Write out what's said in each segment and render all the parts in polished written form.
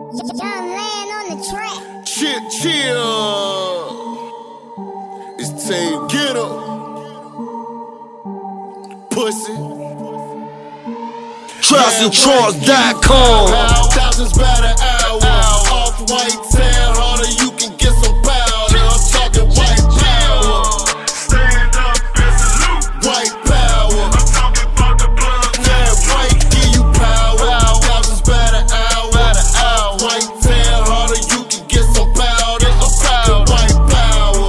Young Land on the track. Chill. It's Team Get 'em. Pussy. TrapsandTrunks.com. Thousands by the hour. Off-white tan harder, you can get some powder. I'm talking white power. Stand up and salute. White power. I'm talking about the blood. Yeah, white give you power. Thousands by the hour. White tan harder, you can get some powder. I'm talking white power.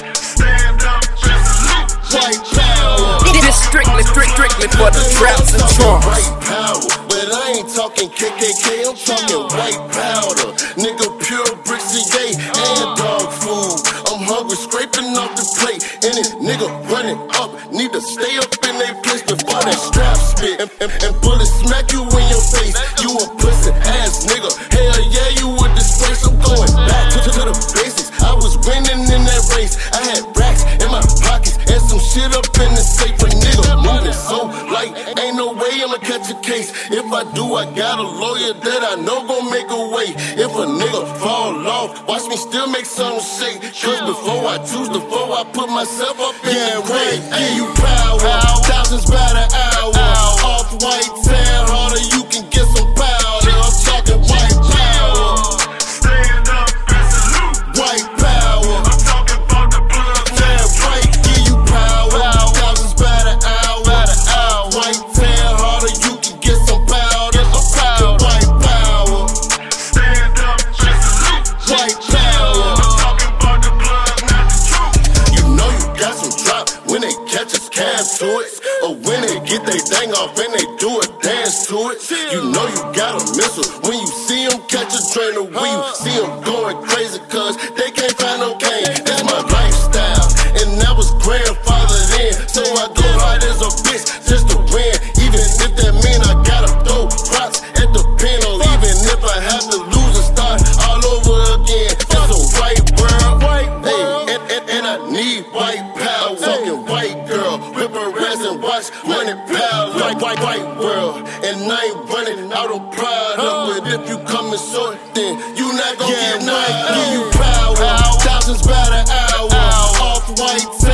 Stand up and salute. White power. This strictly for the traps and trunks. White power, but I ain't talking KKK, I'm talking white powder. Nigga, pure bricks and yay, and dog food. I'm hungry, scraping off the plate. And it nigga running up, need to stay up in their place before that strap spit. And bullets smack you in your face. You a pussy ass nigga. Hell yeah, you a disgrace. I'm going back to the basics. I was winning in that race. I had racks in my pockets and some shit up in the safe. A nigga moving so light, ain't no way I'ma catch a case. If I do, I got a lawyer that I know gon' make a way. If a nigga fall off, watch me still make something shake. Cause before I choose the foe, I put myself up in the grave. Give you power, thousands by the hour. Off-white tan harder, you can get some powder. I'm talking white power. Stand up and salute. White power. I'm talking about the blood. Yeah, white give you power. Thousands by the hour. White tan harder, you can get some powder. I'm talking white power. Stand up and salute. White power. I'm talking about the blood, not the truth. You know you got some drop when they catch us cash to it. Or when they get they thing off and they do a dance to it. You know you got a missile when you see them catch a trainer. When you see them going crazy cause they can't find no cane. That's my lifestyle and I was grandfathered in. So I go hard as a bitch just to win. Even if that mean I gotta throw rocks at the pen. Or even if I have to lose and start all over again. It's a white world, hey, and I need white power. Talking white girl, whip her ass and watch money pile. Like white world, and I ain't running out of pride. But if you coming short, then you not gon' get mine. Give you power, thousands by the hour. Off-white